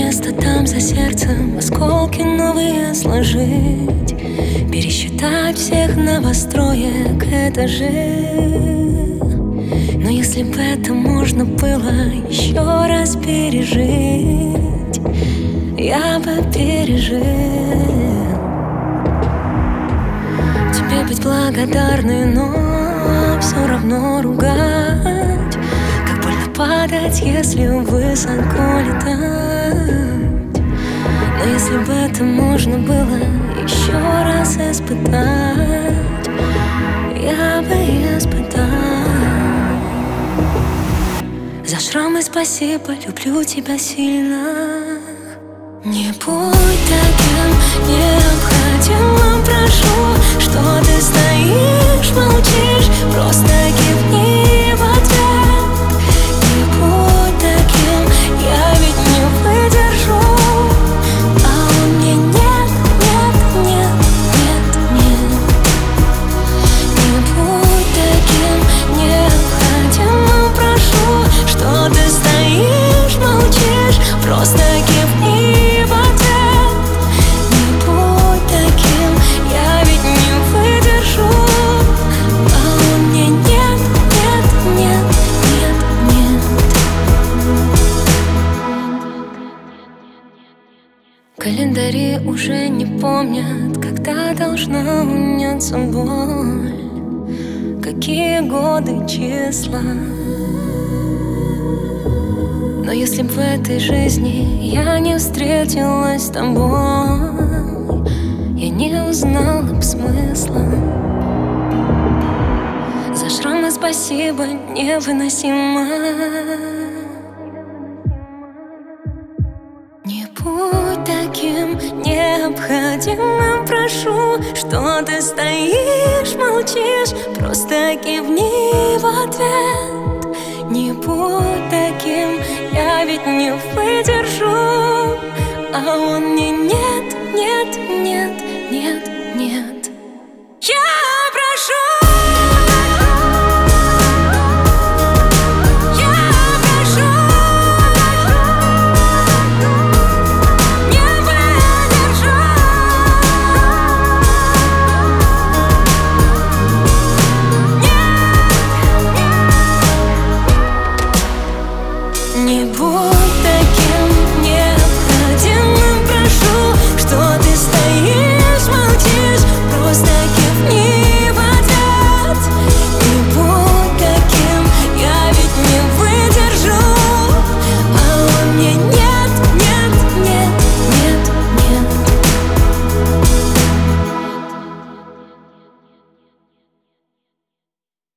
место там за сердцем, осколки новые сложить, пересчитать всех новостроек этажей. Но если бы это можно было еще раз пережить, я бы пережил. Тебе быть благодарной, но все равно ругать. Как больно падать, если высоко летать. Но если бы это можно было еще раз испытать, я бы испытал. За шрамы спасибо, люблю тебя сильно. Не будь таким необходимым, прошу, что ты стоишь, молчишь, просто кивни в ответ. Не будь таким, я ведь не выдержу. А он мне нет, нет, нет, нет, нет. Не будь таким необходимым, прошу, что ты стоишь, молчишь, просто кивни. Календари уже не помнят, когда должна уняться боль, какие годы, числа. Но если б в этой жизни я не встретилась с тобой, я не узнала б смысла. За шрамы спасибо, невыносимо. Не будь таким необходимым, прошу, что ты стоишь, молчишь, просто кивни в ответ. Не будь таким, я ведь не выдержу. А он мне нет, нет, нет, нет, нет.